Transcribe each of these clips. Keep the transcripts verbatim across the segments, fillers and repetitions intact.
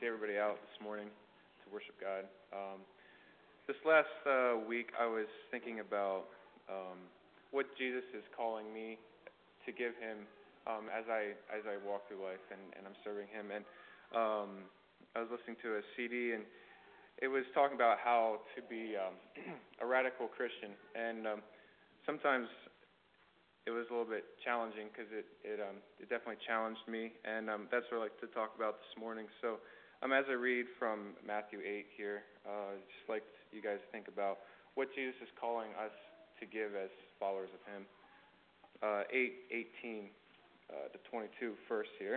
see everybody out this morning to worship God. Um, this last uh, week, I was thinking about um, what Jesus is calling me to give Him um, as I as I walk through life and, and I'm serving Him. And um, I was listening to a C D, and it was talking about how to be um, a radical Christian. And um, sometimes it was a little bit challenging because it it um it definitely challenged me, and um that's what I'd like to talk about this morning. So um as I read from Matthew eight here, uh I'd just like you guys to think about what Jesus is calling us to give as followers of Him. Uh eight eighteen uh to twenty-two first here.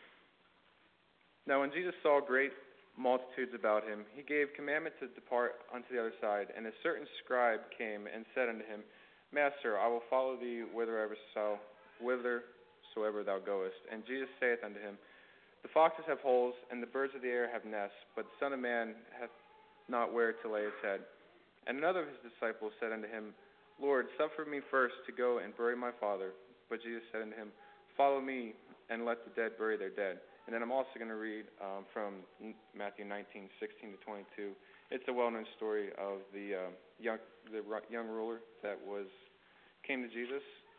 Now when Jesus saw great multitudes about him, he gave commandment to depart unto the other side, and a certain scribe came and said unto him, Master, I will follow thee whithersoever so, whithersoever thou goest. And Jesus saith unto him, The foxes have holes, and the birds of the air have nests, but the Son of Man hath not where to lay his head. And another of his disciples said unto him, Lord, suffer me first to go and bury my father. But Jesus said unto him, Follow me, and let the dead bury their dead. And then I'm also going to read um, from Matthew nineteen, sixteen to twenty-two. It's a well-known story of the uh, young the young ruler that was came to Jesus.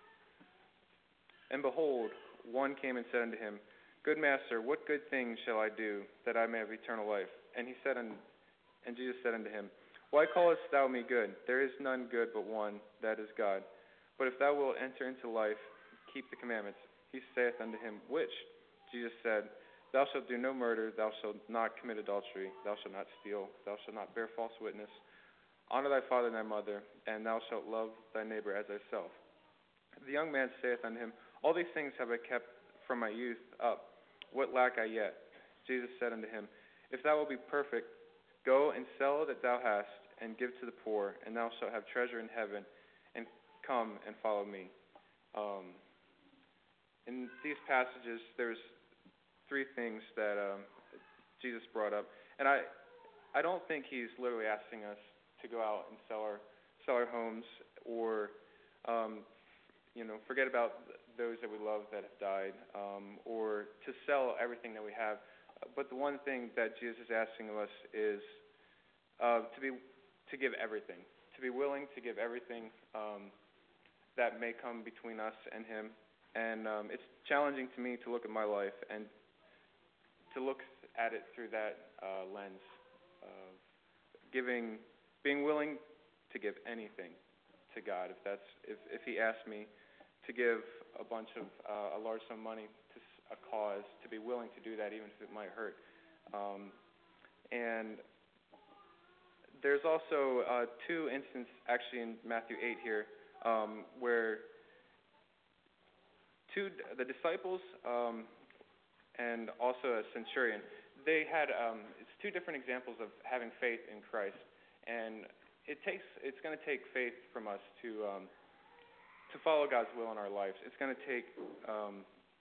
And behold, one came and said unto him, Good master, what good thing shall I do that I may have eternal life? And he said, unto, and Jesus said unto him, Why callest thou me good? There is none good but one, that is God. But if thou wilt enter into life, keep the commandments. He saith unto him, Which? Jesus said, Thou shalt do no murder, thou shalt not commit adultery, thou shalt not steal, thou shalt not bear false witness. Honor thy father and thy mother, and thou shalt love thy neighbor as thyself. The young man saith unto him, All these things have I kept from my youth up. What lack I yet? Jesus said unto him, If thou wilt be perfect, go and sell that thou hast, and give to the poor, and thou shalt have treasure in heaven, and come and follow me. Um, in these passages, there's three things that um, Jesus brought up, and I, I don't think he's literally asking us to go out and sell our, sell our homes, or, um, you know, forget about those that we love that have died, um, or to sell everything that we have. But the one thing that Jesus is asking of us is uh, to be, to give everything, to be willing to give everything um, that may come between us and Him. And um, it's challenging to me to look at my life and to look at it through that uh, lens of giving, being willing to give anything to God. If that's if, if He asked me to give a bunch of uh, a large sum of money to a cause, to be willing to do that even if it might hurt. Um, and there's also uh, two instances actually in Matthew eight here um, where two the disciples um, and also a centurion, they had um, it's two different examples of having faith in Christ, and it takes it's going to take faith from us to um, to follow God's will in our lives. It's going to take um,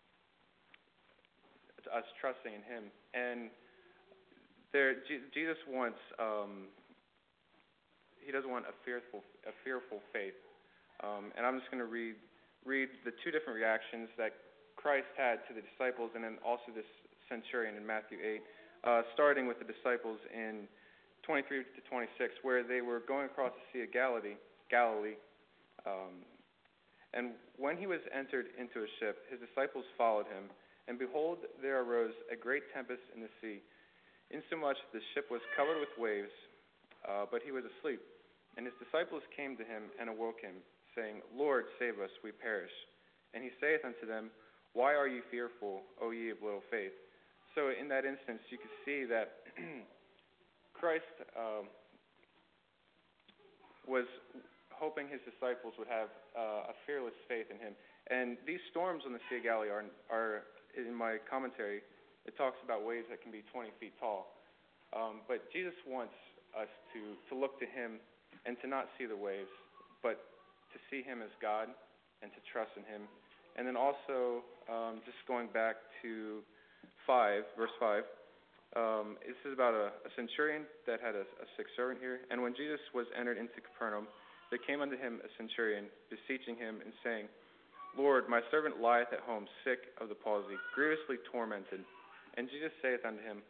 us trusting in Him, and there G- Jesus wants um, He doesn't want a fearful a fearful faith, um, and I'm just going to read. read the two different reactions that Christ had to the disciples and then also this centurion in Matthew eight, uh, starting with the disciples in twenty-three to twenty-six, where they were going across the Sea of Galilee, Galilee, um, and when he was entered into a ship, his disciples followed him, and behold, there arose a great tempest in the sea, insomuch the ship was covered with waves, uh, but he was asleep. And his disciples came to him and awoke him, saying, Lord, save us, we perish. And he saith unto them, Why are ye fearful, O ye of little faith? So in that instance, you can see that Christ um, was hoping his disciples would have uh, a fearless faith in him. And these storms on the Sea of Galilee are, are, in my commentary, it talks about waves that can be twenty feet tall. Um, but Jesus wants us to, to look to Him and to not see the waves, but to see Him as God and to trust in Him. And then also, um, just going back to five, verse five, um, this is about a, a centurion that had a, a sick servant here. And when Jesus was entered into Capernaum, there came unto him a centurion, beseeching him and saying, Lord, my servant lieth at home, sick of the palsy, grievously tormented. And Jesus saith unto him,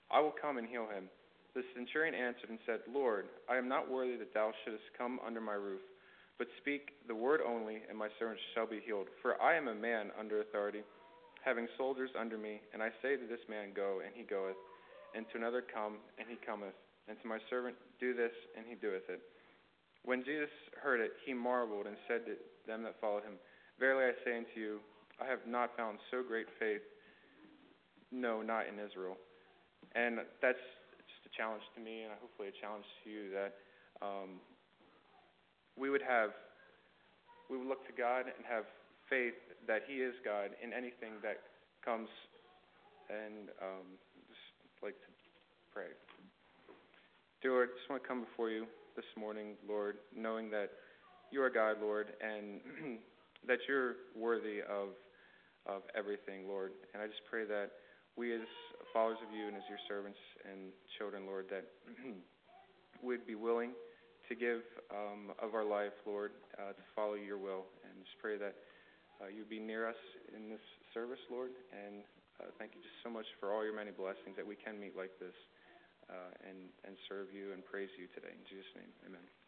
I will come and heal him." The centurion answered and said, "Lord, I am not worthy that thou shouldest come under my roof, but speak the word only, and my servant shall be healed. For I am a man under authority, having soldiers under me, and I say to this man, Go, and he goeth, and to another, Come, and he cometh, and to my servant, Do this, and he doeth it." When Jesus heard it, he marveled, and said to them that followed him, "Verily I say unto you, I have not found so great faith, no, not in Israel." And that's just a challenge to me, and hopefully a challenge to you, that um, we would have, we would look to God and have faith that He is God in anything that comes, and um, just like to pray. Dear Lord, I just want to come before you this morning, Lord, knowing that you are God, Lord, and that you're worthy of of everything, Lord. And I just pray that we as followers of you and as your servants and children, Lord, that we'd be willing to give um, of our life, Lord, uh, to follow your will. And just pray that uh, you'd be near us in this service, Lord. And uh, thank you just so much for all your many blessings that we can meet like this uh, and, and serve you and praise you today. In Jesus' name, amen.